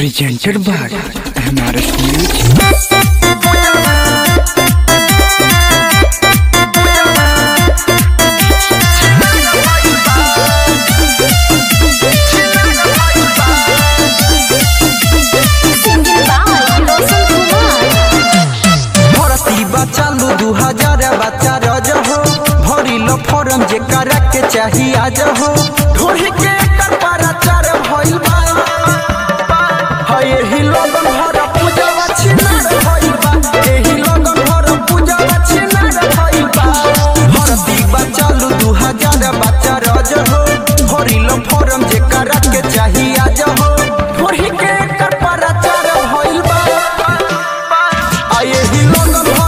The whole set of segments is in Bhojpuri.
presented by MRS Music. चालू 2000 बच्चा रज हो भरिल फॉर्म जे करा के चाहिए आज हो ढोही के कर प्रचार भइल बा हाय एही लगन भर पूजा छिनार भइल बा एही लगन भर पूजा छिनार भइल बा भरती चालू 2000 बच्चा रज हो भरिल फॉर्म जे करा के चाहिए आज हो ढोही के कर प्रचार भइल बा आय एही लगन भर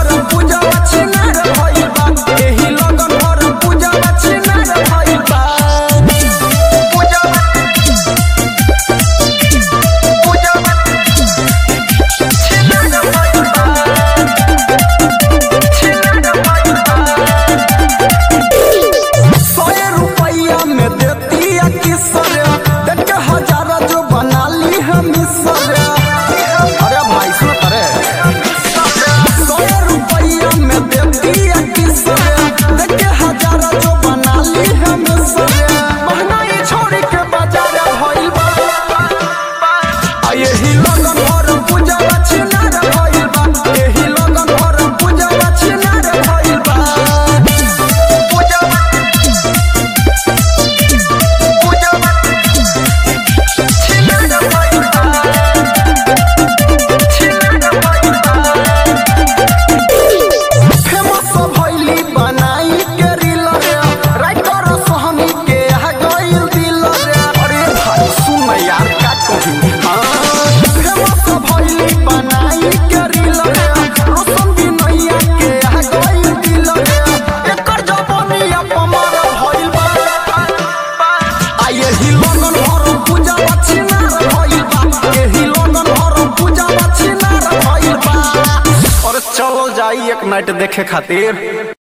चलो जाई एक नाइट देखे खातिर।